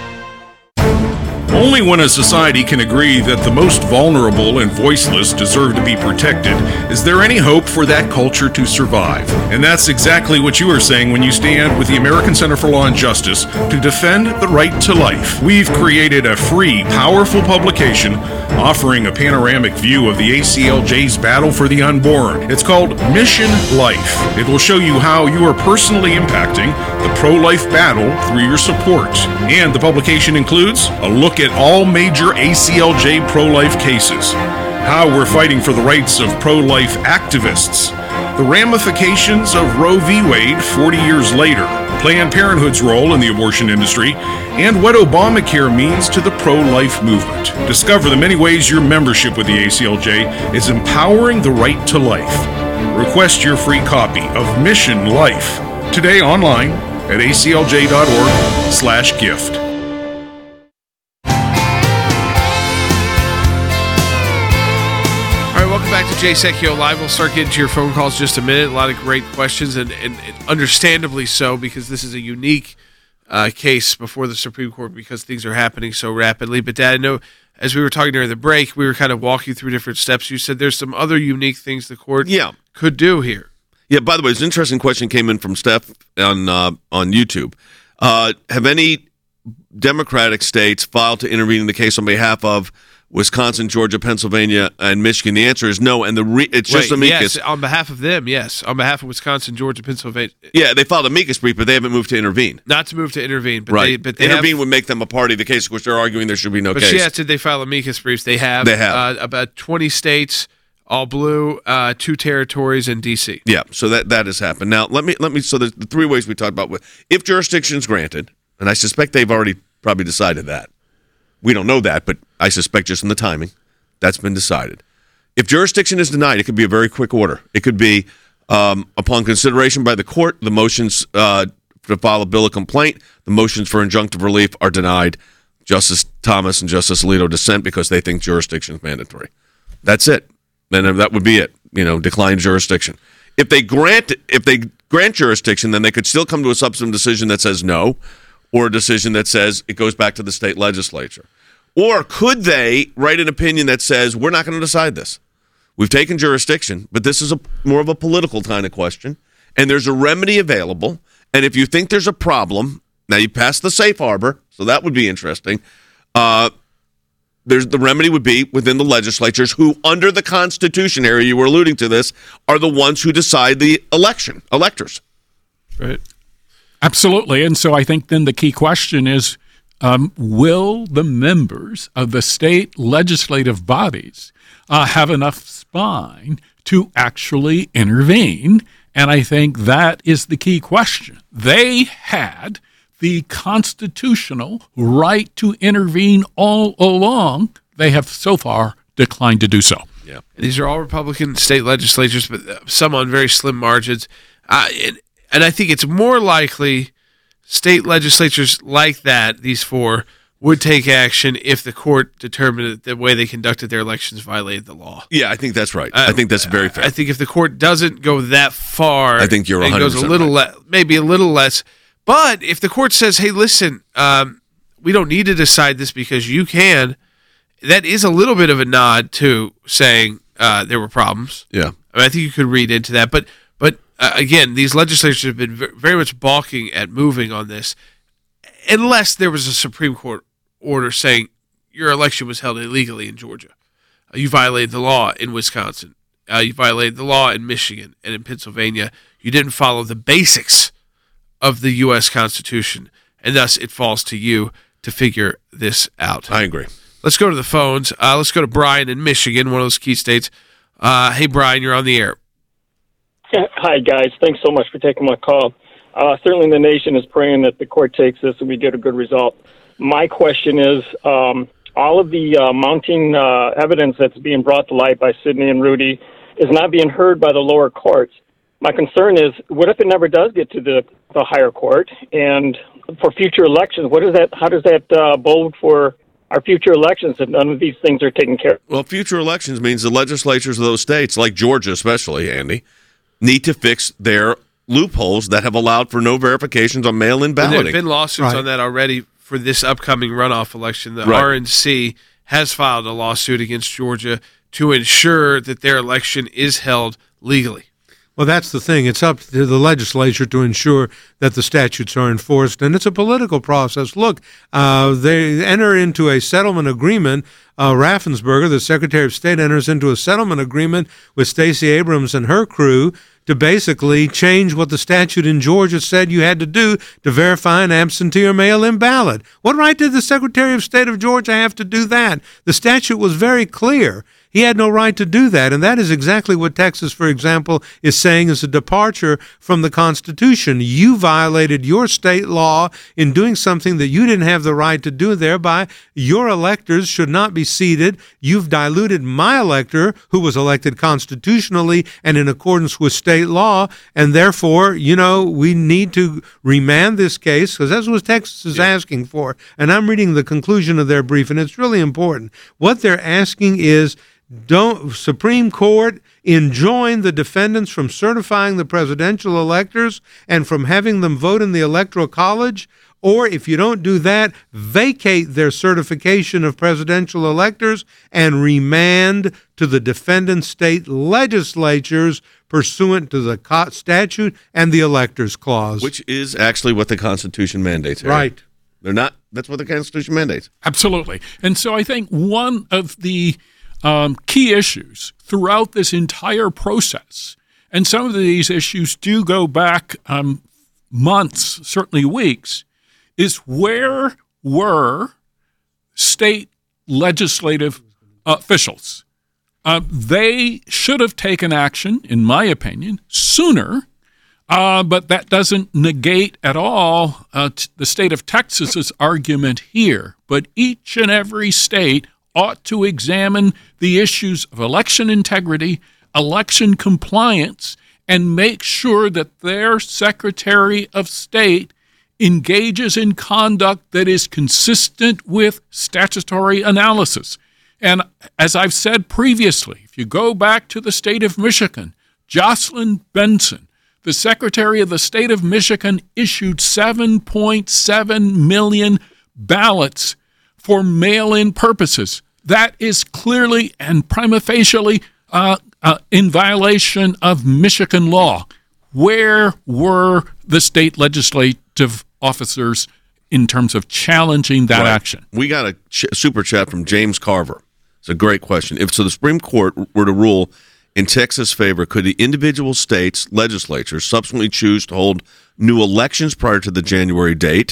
Only when a society can agree that the most vulnerable and voiceless deserve to be protected is there any hope for that culture to survive. And that's exactly what you are saying when you stand with the American Center for Law and Justice to defend the right to life. We've created a free, powerful publication offering a panoramic view of the A C L J's battle for the unborn. It's called Mission Life. It will show you how you are personally impacting the pro-life battle through your support. And the publication includes a look at all major A C L J pro-life cases, how we're fighting for the rights of pro-life activists, the ramifications of Roe v. Wade forty years later, Planned Parenthood's role in the abortion industry, and what Obamacare means to the pro-life movement. Discover the many ways your membership with the A C L J is empowering the right to life. Request your free copy of Mission Life today online at A C L J dot org slash gift. Welcome back to Jay Secchio Live. We'll start getting to your phone calls in just a minute. A lot of great questions, and, and, and understandably so, because this is a unique uh, case before the Supreme Court because things are happening so rapidly. But, Dad, I know as we were talking during the break, we were kind of walking through different steps. You said there's some other unique things the court yeah. could do here. Yeah, by the way, it's an interesting question came in from Steph on, uh, on YouTube. Uh, have any Democratic states filed to intervene in the case on behalf of Wisconsin, Georgia, Pennsylvania, and Michigan? The answer is no, and the re- it's just Wait, amicus. Yes, on behalf of them, yes. On behalf of Wisconsin, Georgia, Pennsylvania. Yeah, they filed a amicus brief, but they haven't moved to intervene. Not to move to intervene, but right. they, but they intervene have, would make them a party of the case, which they're arguing there should be no but case. But she asked, did they file amicus briefs? They have. They have. Uh, about twenty states, all blue, uh, two territories, and D C. Yeah, so that, that has happened. Now, let me, let me, so there's the three ways we talked about. With, if jurisdiction is granted, and I suspect they've already probably decided that. We don't know that, but I suspect just from the timing, that's been decided. If jurisdiction is denied, it could be a very quick order. It could be, um, upon consideration by the court, the motions uh, to file a bill of complaint, the motions for injunctive relief are denied. Justice Thomas and Justice Alito dissent because they think jurisdiction is mandatory. That's it. And that would be it. You know, decline jurisdiction. If they grant, if they grant jurisdiction, then they could still come to a substantive decision that says no, or a decision that says it goes back to the state legislature. Or could they write an opinion that says, we're not going to decide this? We've taken jurisdiction, but this is a more of a political kind of question, and there's a remedy available, and if you think there's a problem, now you pass the safe harbor, so that would be interesting. Uh, there's the remedy would be within the legislatures who, under the Constitution, Harry, you were alluding to this, are the ones who decide the election, electors. Right. Absolutely, and so I think then the key question is, Um, will the members of the state legislative bodies uh, have enough spine to actually intervene? And I think that is the key question. They had the constitutional right to intervene all along. They have so far declined to do so. Yeah, these are all Republican state legislatures, but some on very slim margins. Uh, and, and I think it's more likely state legislatures like that, these four, would take action if the court determined that the way they conducted their elections violated the law. Yeah, I think that's right. Uh, I think that's very fair. I think if the court doesn't go that far, I think you're one hundred percent it goes a little right. le- maybe a little less. But if the court says, hey, listen, um, we don't need to decide this because you can, that is a little bit of a nod to saying uh, there were problems. Yeah. I mean, I think you could read into that. But But uh, again, these legislatures have been very much balking at moving on this, unless there was a Supreme Court order saying your election was held illegally in Georgia. Uh, you violated the law in Wisconsin. Uh, you violated the law in Michigan and in Pennsylvania. You didn't follow the basics of the U S Constitution, and thus it falls to you to figure this out. I agree. Let's go to the phones. Uh, let's go to Brian in Michigan, one of those key states. Uh, hey, Brian, you're on the air. Hi, guys. Thanks so much for taking my call. Uh, certainly the nation is praying that the court takes this and we get a good result. My question is, um, all of the uh, mounting uh, evidence that's being brought to light by Sidney and Rudy is not being heard by the lower courts. My concern is, what if it never does get to the, the higher court? And for future elections, what is that? How does that uh, bode for our future elections if none of these things are taken care of? Well, future elections means the legislatures of those states, like Georgia especially, Andy, need to fix their loopholes that have allowed for no verifications on mail-in balloting. And there have been lawsuits Right. on that already for this upcoming runoff election. The Right. R N C has filed a lawsuit against Georgia to ensure that their election is held legally. Well, that's the thing. It's up to the legislature to ensure that the statutes are enforced, and it's a political process. Look, uh, they enter into a settlement agreement. Uh, Raffensperger, the Secretary of State, enters into a settlement agreement with Stacey Abrams and her crew to basically change what the statute in Georgia said you had to do to verify an absentee or mail-in ballot. What right did the Secretary of State of Georgia have to do that? The statute was very clear. He had no right to do that, and that is exactly what Texas, for example, is saying is a departure from the Constitution. You violated your state law in doing something that you didn't have the right to do, thereby your electors should not be seated. You've diluted my elector, who was elected constitutionally and in accordance with state law, and therefore, you know, we need to remand this case, because that's what Texas is asking for. And I'm reading the conclusion of their brief, and it's really important. What they're asking is, don't Supreme Court enjoin the defendants from certifying the presidential electors and from having them vote in the Electoral College, or if you don't do that, vacate their certification of presidential electors and remand to the defendant state legislatures pursuant to the co- statute and the electors clause. Which is actually what the Constitution mandates. Harry. Right. They're not. That's what the Constitution mandates. Absolutely. And so I think one of the um, key issues throughout this entire process, and some of these issues do go back um, months, certainly weeks, is where were state legislative officials? Uh, they should have taken action, in my opinion, sooner. Uh, but that doesn't negate at all uh, t- the state of Texas's argument here. But each and every state ought to examine the issues of election integrity, election compliance, and make sure that their Secretary of State engages in conduct that is consistent with statutory analysis. And as I've said previously, if you go back to the state of Michigan, Jocelyn Benson, the Secretary of the State of Michigan, issued seven point seven million ballots for mail-in purposes. That is clearly and prima facie uh, uh, in violation of Michigan law. Where were the state legislative officers in terms of challenging that Right. action? We got a ch- super chat from James Carver. It's a great question. If so, the Supreme Court were to rule in Texas' favor, could the individual states' legislatures subsequently choose to hold new elections prior to the January date,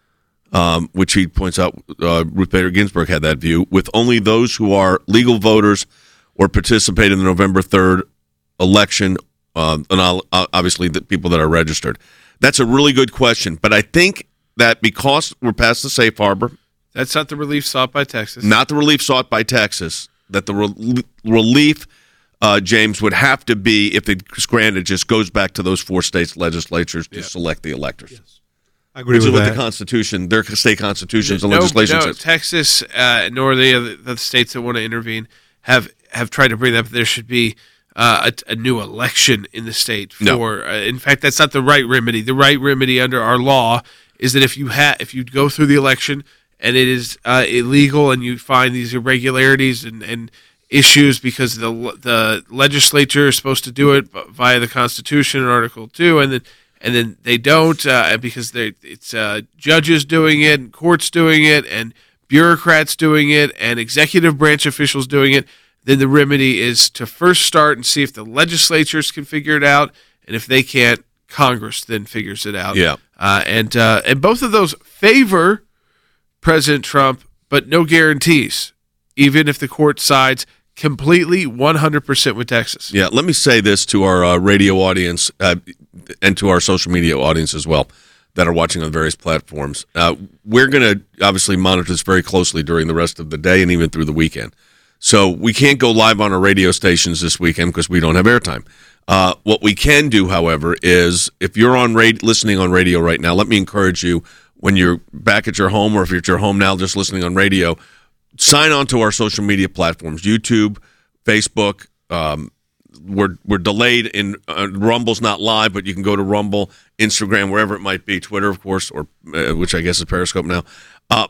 um, which he points out uh, Ruth Bader Ginsburg had that view, with only those who are legal voters or participate in the November third election, um, and I'll, uh, obviously the people that are registered? That's a really good question, but I think that because we're past the safe harbor, That's not the relief sought by Texas. not the relief sought by Texas, that the re- relief, uh, James, would have to be, if it's granted, just goes back to those four states' legislatures to Yeah. select the electors. I agree Which is with what that. the Constitution, their state constitutions and no, legislation no, says. Texas, uh, nor the other the states that want to intervene have, have tried to bring up that there should be uh, a, a new election in the state. For No. uh, in fact, that's not the right remedy. The right remedy under our law is that if you ha- if you go through the election and it is uh, illegal and you find these irregularities and, and issues because the the legislature is supposed to do it via the Constitution in Article Two, and then and then they don't uh, because they it's uh, judges doing it and courts doing it and bureaucrats doing it and executive branch officials doing it, then the remedy is to first start and see if the legislatures can figure it out, and if they can't, Congress then figures it out. Yeah. Uh, and uh, and both of those favor President Trump, but no guarantees, even if the court sides completely one hundred percent with Texas. Yeah, let me say this to our uh, radio audience uh, and to our social media audience as well that are watching on various platforms. Uh, we're going to obviously monitor this very closely during the rest of the day and even through the weekend. So we can't go live on our radio stations this weekend because we don't have airtime. Uh, what we can do, however, is if you're on radio, listening on radio right now, let me encourage you when you're back at your home, or if you're at your home now just listening on radio, sign on to our social media platforms, YouTube, Facebook. Um, we're we're delayed in uh, Rumble's not live, but you can go to Rumble, Instagram, wherever it might be, Twitter, of course, or uh, which I guess is Periscope now. Uh,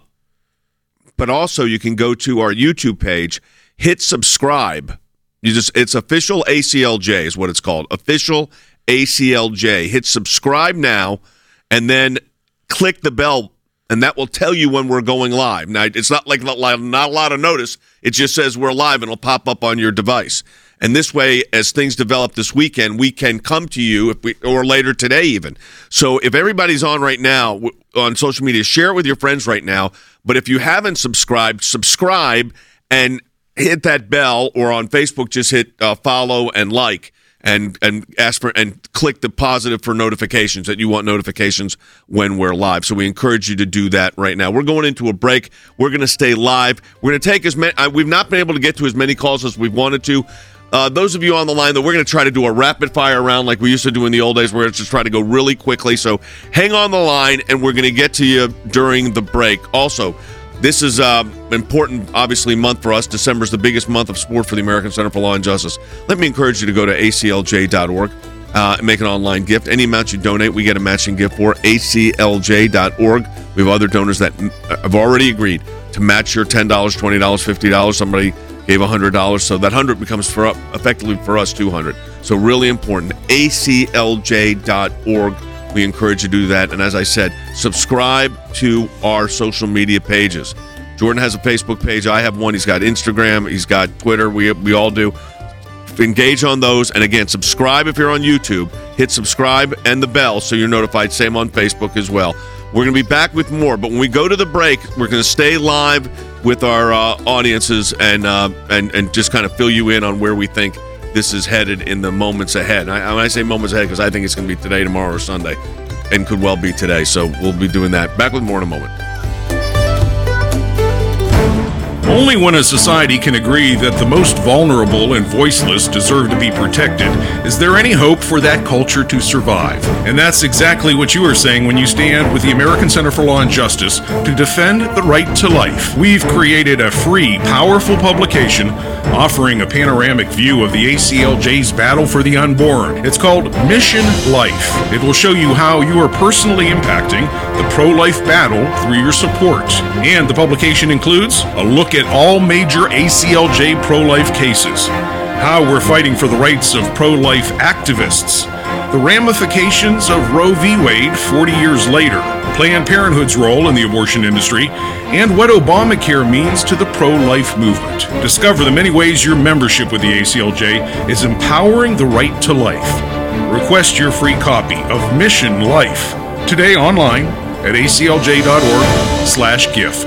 but also you can go to our YouTube page, hit subscribe. You just it's official A C L J is what it's called. Official A C L J. Hit subscribe now, and then click the bell, and that will tell you when we're going live. Now, it's not like not, not a lot of notice. It just says we're live, and it'll pop up on your device. And this way, as things develop this weekend, we can come to you if we or later today even. So if everybody's on right now on social media, share it with your friends right now. But if you haven't subscribed, subscribe and hit that bell, or on Facebook, just hit uh, follow and like. And and ask for and click the positive for notifications that you want notifications when we're live. So we encourage you to do that right now. We're going into a break. We're going to stay live. We're going to take as many. Uh, we've not been able to get to as many calls as we've wanted to. Uh, those of you on the line, though, we're going to try to do a rapid fire round like we used to do in the old days. We're going to just try to go really quickly. So hang on the line, and we're going to get to you during the break. Also, this is an uh, important, obviously, month for us. December is the biggest month of sport for the American Center for Law and Justice. Let me encourage you to go to A C L J dot org uh, and make an online gift. Any amount you donate, we get a matching gift for A C L J dot org. We have other donors that have already agreed to match your ten dollars, twenty dollars, fifty dollars. Somebody gave one hundred dollars, so that one hundred dollars becomes for up, effectively for us two hundred dollars. So really important, A C L J dot org. We encourage you to do that. And as I said, subscribe to our social media pages. Jordan has a Facebook page. I have one. He's got Instagram. He's got Twitter. We we all do. Engage on those. And again, subscribe if you're on YouTube. Hit subscribe and the bell so you're notified. Same on Facebook as well. We're going to be back with more. But when we go to the break, we're going to stay live with our uh, audiences and, uh, and, and just kind of fill you in on where we think this is headed in the moments ahead. And I, when I say moments ahead, because I think it's going to be today, tomorrow, or Sunday, and could well be today. So we'll be doing that. Back with more in a moment. Only when a society can agree that the most vulnerable and voiceless deserve to be protected is there any hope for that culture to survive. And that's exactly what you are saying when you stand with the American Center for Law and Justice to defend the right to life. We've created a free, powerful publication offering a panoramic view of the A C L J's battle for the unborn. It's called Mission Life. It will show you how you are personally impacting the pro-life battle through your support. And the publication includes a look at all major A C L J pro-life cases, how we're fighting for the rights of pro-life activists, the ramifications of Roe v. Wade forty years later, Planned Parenthood's role in the abortion industry, and what Obamacare means to the pro-life movement. Discover the many ways your membership with the A C L J is empowering the right to life. Request your free copy of Mission Life today online at A C L J dot org slash gift.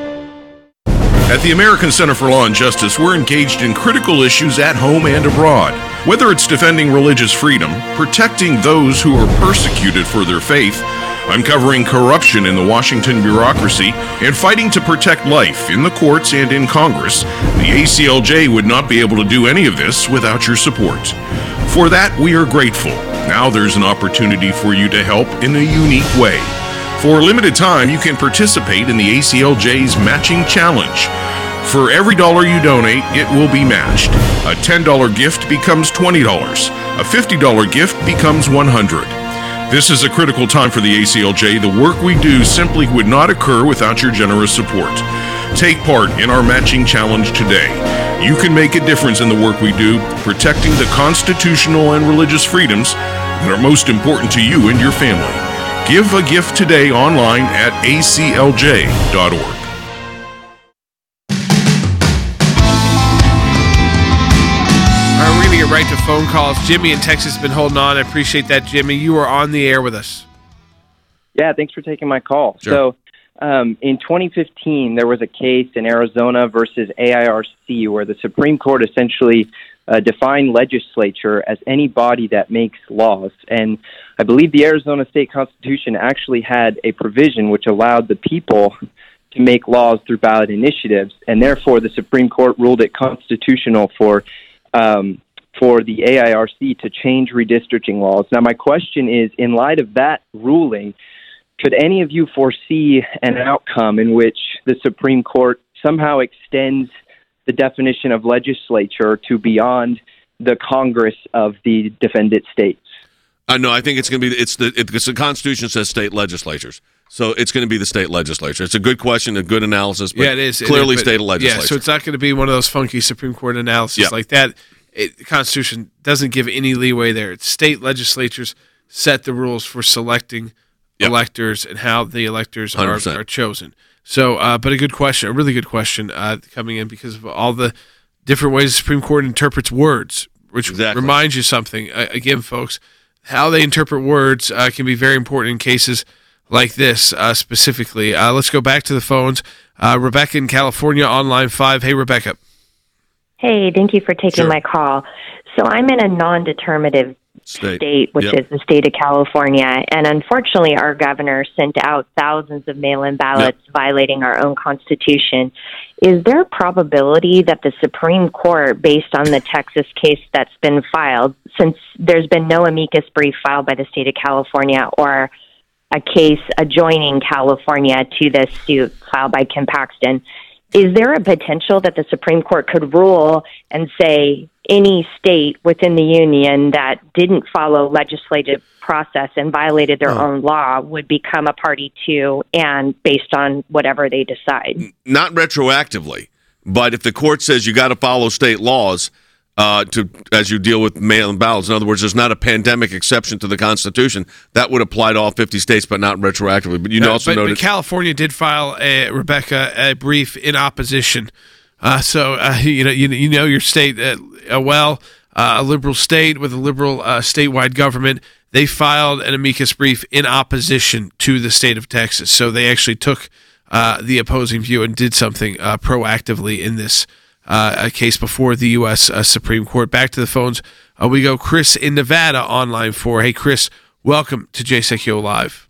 At the American Center for Law and Justice, we're engaged in critical issues at home and abroad. Whether it's defending religious freedom, protecting those who are persecuted for their faith, uncovering corruption in the Washington bureaucracy, and fighting to protect life in the courts and in Congress, the A C L J would not be able to do any of this without your support. For that, we are grateful. Now there's an opportunity for you to help in a unique way. For a limited time, you can participate in the A C L J's Matching Challenge. For every dollar you donate, it will be matched. A ten dollars gift becomes twenty dollars. A fifty dollars gift becomes one hundred dollars. This is a critical time for the A C L J. The work we do simply would not occur without your generous support. Take part in our Matching Challenge today. You can make a difference in the work we do, protecting the constitutional and religious freedoms that are most important to you and your family. Give a gift today online at A C L J dot org. get right to phone calls. Jimmy in Texas has been holding on. I appreciate that, Jimmy. You are on the air with us. Yeah, thanks for taking my call. Sure. So um, in twenty fifteen, there was a case in Arizona versus A I R C where the Supreme Court essentially uh, defined legislature as any body that makes laws. And I believe the Arizona state constitution actually had a provision which allowed the people to make laws through ballot initiatives, and therefore the Supreme Court ruled it constitutional for um, for the A I R C to change redistricting laws. Now, my question is, in light of that ruling, could any of you foresee an outcome in which the Supreme Court somehow extends the definition of legislature to beyond the Congress of the defendant states? Uh, no, I think it's going to be it's the it, it's the Constitution says state legislatures, so it's going to be the state legislature. It's a good question, a good analysis, but yeah, it is clearly it is, but, state legislature. Yeah, so it's not going to be one of those funky Supreme Court analyses Yeah. like that. It, the Constitution doesn't give any leeway there. It's state legislatures set the rules for selecting Yep. electors and how the electors one hundred are, percent. are chosen. So, uh, but a good question, a really good question uh, coming in because of all the different ways the Supreme Court interprets words, which Exactly. reminds you something. Uh, again, folks, how they interpret words uh, can be very important in cases like this uh, specifically. Uh, let's go back to the phones. Uh, Rebecca in California on line five. Hey, Rebecca. Hey, thank you for taking Sure. my call. So I'm in a non-determinative State, state, which Yep. is the state of California, and unfortunately our governor sent out thousands of mail-in ballots violating our own constitution. Is there a probability that the Supreme Court, based on the Texas case that's been filed, since there's been no amicus brief filed by the state of California or a case adjoining California to this suit filed by Kim Paxton, is there a potential that the Supreme Court could rule and say any state within the union that didn't follow legislative process and violated their Oh. own law would become a party to, and based on whatever they decide? Not retroactively, but if the court says you got to follow state laws uh, to as you deal with mail-in ballots, in other words, there's not a pandemic exception to the Constitution, that would apply to all fifty states, but not retroactively. But you Uh, also but, noted but California did file a Rebecca a brief in opposition. Uh, so uh, you know you, you know your state uh, uh, well, uh, a liberal state with a liberal uh, statewide government. They filed an amicus brief in opposition to the state of Texas. So they actually took uh, the opposing view and did something uh, proactively in this uh, a case before the U S Uh, Supreme Court. Back to the phones. Uh, we go. Chris in Nevada on line four. Hey, Chris, welcome to J S E C U Live.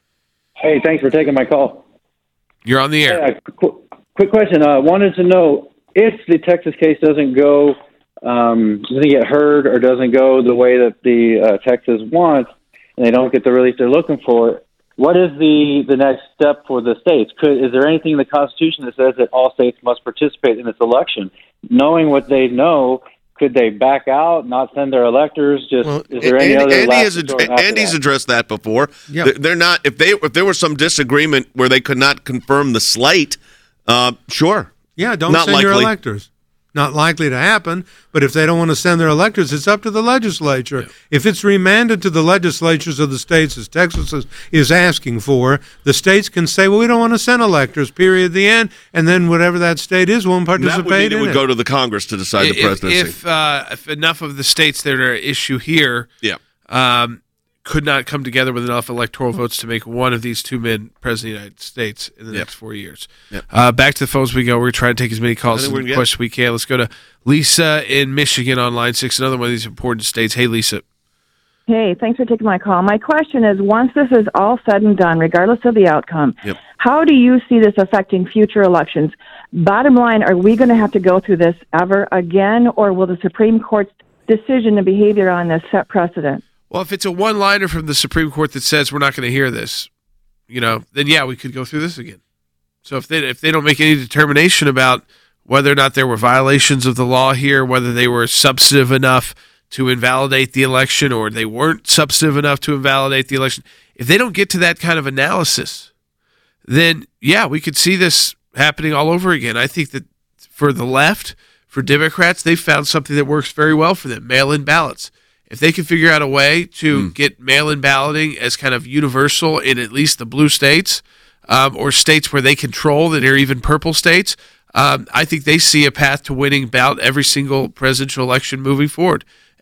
Hey, thanks for taking my call. You're on the air. Hey, uh, qu- quick question. I uh, wanted to know if the Texas case doesn't go, um, doesn't get heard or doesn't go the way that the uh, Texas wants, and they don't get the release they're looking for, what is the, the next step for the states? Could, is there anything in the Constitution that says that all states must participate in this election? Knowing what they know, could they back out, not send their electors? Just Well, is there any Andy, other Andy last has ad- resort after Andy's that? addressed that before. Yeah. They're- They're not if they if there was some disagreement where they could not confirm the slate. Uh, sure. Yeah, don't Not send your likely. electors. Not likely to happen, but if they don't want to send their electors, it's up to the legislature. Yeah. If it's remanded to the legislatures of the states, as Texas is, is asking for, the states can say, well, we don't want to send electors, period, the end, and then whatever that state is won't That would participate mean it in would it. go to the Congress to decide the if, presidency. If, uh, if enough of the states that are at issue here yeah. um, could not come together with enough electoral votes to make one of these two men president of the United States in the Yep. next four years. Yep. Uh, back to the phones we go. We're trying to take as many calls I think as we're gonna get- questions we can. Let's go to Lisa in Michigan on line six, another one of these important states. Hey, Lisa. Hey, thanks for taking my call. My question is, once this is all said and done, regardless of the outcome, Yep. how do you see this affecting future elections? Bottom line, are we going to have to go through this ever again, or will the Supreme Court's decision and behavior on this set precedent? Well, if it's a one-liner from the Supreme Court that says we're not going to hear this, you know, then yeah, we could go through this again. So if they if they don't make any determination about whether or not there were violations of the law here, whether they were substantive enough to invalidate the election or they weren't substantive enough to invalidate the election, if they don't get to that kind of analysis, then yeah, we could see this happening all over again. I think that for the left, for Democrats, they've found something that works very well for them, mail-in ballots. If they can figure out a way to mm. get mail-in balloting as kind of universal in at least the blue states um, or states where they control that are even purple states, um, I think they see a path to winning about every single presidential election moving forward.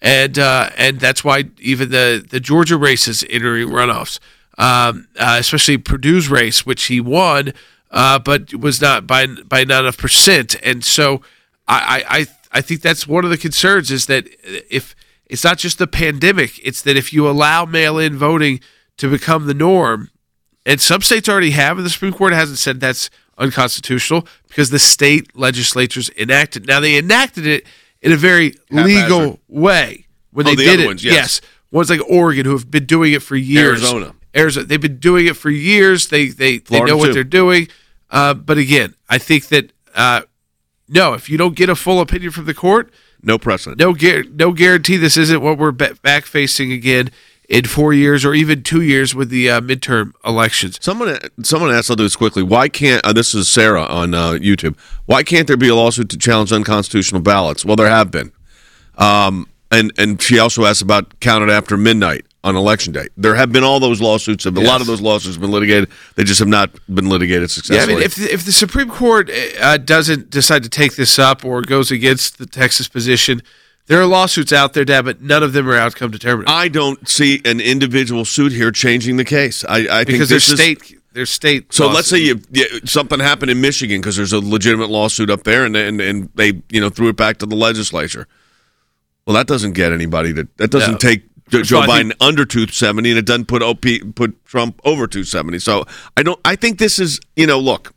and uh, and that's why even the the Georgia race is entering runoffs, um, uh, especially Purdue's race, which he won, uh, but was not by by not enough percent. And so I I I think that's one of the concerns is that if it's not just the pandemic, it's that if you allow mail-in voting to become the norm, and some states already have, and the Supreme Court hasn't said that's unconstitutional because the state legislatures enacted. Now, they enacted it in a very legal way when Oh, they the did other it. ones, yes. Ones like Oregon, who have been doing it for years. Arizona. Arizona. They've been doing it for years. They they, they Florida, know what too. they're doing. Uh, but again, I think that, uh, no, if you don't get a full opinion from the court, No precedent. no, gar- no guarantee this isn't what we're ba- back facing again in four years or even two years with the uh, midterm elections. Someone, someone asked. I'll do this quickly. Why can't uh, this is Sarah on uh, YouTube? Why can't there be a lawsuit to challenge unconstitutional ballots? Well, there have been, um, and and she also asked about counted after midnight on election day. There have been all those lawsuits. A Yes. lot of those lawsuits have been litigated. They just have not been litigated Yeah, I successfully. mean, if if the Supreme Court uh, doesn't decide to take this up or goes against the Texas position, there are lawsuits out there, Dad, but none of them are outcome determinant. I don't see an individual suit here changing the case. I, I think because there's this is- state, there's state. So let's say lawsuits. you, you something happened in Michigan because there's a legitimate lawsuit up there, and, and and they you know threw it back to the legislature. Well, that doesn't get anybody to. That doesn't No. take Jo- Joe So I Biden think- under two seventy, and it doesn't put O P put Trump over two seventy. So I don't. I think this is you know look.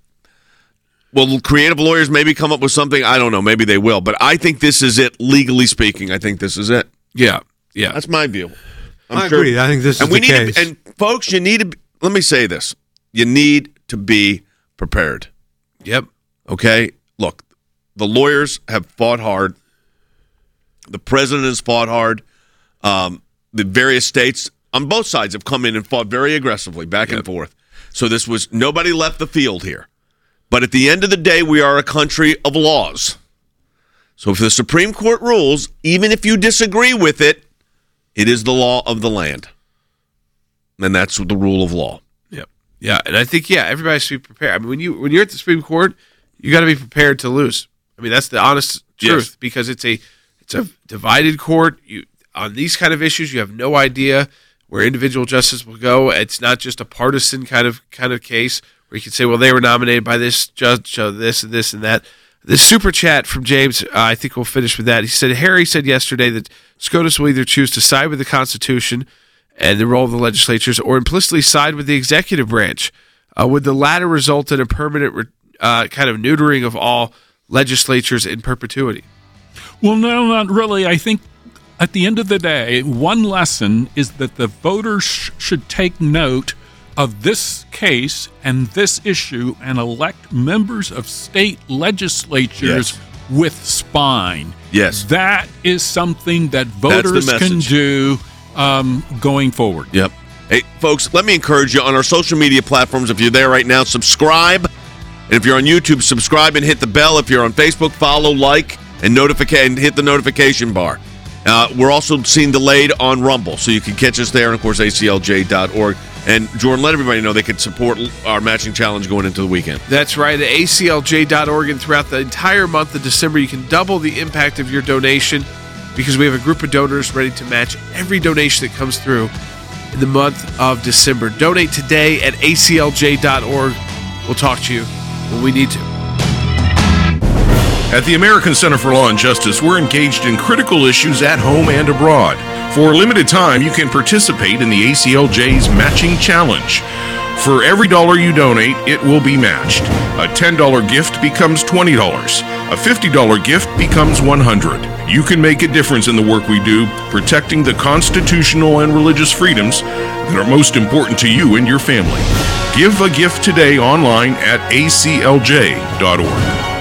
Will creative lawyers maybe come up with something? I don't know. Maybe they will, but I think this is it. Legally speaking, I think this is it. Yeah, yeah. That's my view. I'm I sure- agree. I think this and is we the need case. To, and folks, you need to. Be, let me say this: you need to be prepared. Yep. Okay. Look, the lawyers have fought hard. The president has fought hard. Um, the various states on both sides have come in and fought very aggressively, back and forth. So this was nobody left the field here. But at the end of the day, we are a country of laws. So if the Supreme Court rules, even if you disagree with it, it is the law of the land. And that's the rule of law. Yep. Yeah, and I think yeah, everybody should be prepared. I mean, when you when you're at the Supreme Court, you got to be prepared to lose. I mean, that's the honest truth Yes. because it's a it's a divided court. You on these kind of issues, you have no idea where individual justice will go. It's not just a partisan kind of kind of case where you can say, well, they were nominated by this judge, so this and this and that. This super chat from James, uh, I think we'll finish with that. He said, Harry said yesterday that SCOTUS will either choose to side with the Constitution and the role of the legislatures or implicitly side with the executive branch. Uh, would the latter result in a permanent re- uh, kind of neutering of all legislatures in perpetuity? Well, no, not really. I think at the end of the day, one lesson is that the voters sh- should take note of this case and this issue and elect members of state legislatures Yes. with spine. Yes. That is something that the voters can message. do um, going forward. Yep. Hey, folks, let me encourage you on our social media platforms. If you're there right now, subscribe. And if you're on YouTube, subscribe and hit the bell. If you're on Facebook, follow, like, and notify, and hit the notification bar. Uh, we're also seen delayed on Rumble, so you can catch us there, and of course, A C L J dot org. And Jordan, let everybody know they can support our matching challenge going into the weekend. That's right, at A C L J dot org, and throughout the entire month of December, you can double the impact of your donation because we have a group of donors ready to match every donation that comes through in the month of December. Donate today at A C L J dot org. We'll talk to you when we need to. At the American Center for Law and Justice, we're engaged in critical issues at home and abroad. For a limited time, you can participate in the A C L J's Matching Challenge. For every dollar you donate, it will be matched. A ten dollars gift becomes twenty dollars. A fifty dollars gift becomes one hundred dollars. You can make a difference in the work we do, protecting the constitutional and religious freedoms that are most important to you and your family. Give a gift today online at A C L J dot org.